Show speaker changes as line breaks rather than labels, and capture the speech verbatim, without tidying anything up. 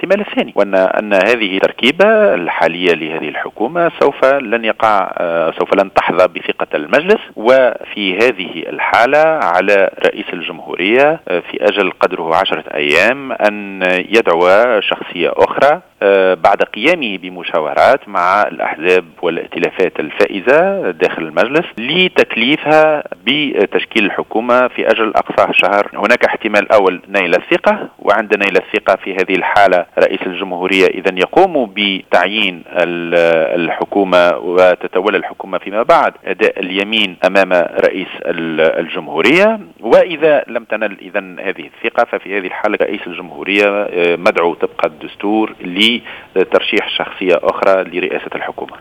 الاحتمال الثاني، وأن أن هذه التركيبة الحالية لهذه الحكومة سوف لن يقع سوف لن تحظى بثقة المجلس. وفي هذه الحالة على رئيس الجمهورية في أجل قدره عشرة أيام أن يدعو شخصية أخرى بعد قيامه بمشاورات مع الأحزاب والائتلافات الفائزة داخل المجلس لتكليفها بتشكيل الحكومة في أجل أقصى شهر. هناك احتمال أول نيل الثقة، وعند نيل الثقة في هذه الحالة رئيس الجمهورية إذن يقوم بتعيين الحكومة وتتولى الحكومة فيما بعد أداء اليمين أمام رئيس الجمهورية. وإذا لم تنل إذن هذه الثقة ففي هذه الحالة رئيس الجمهورية مدعو طبق الدستور لترشيح شخصية أخرى لرئاسة الحكومة.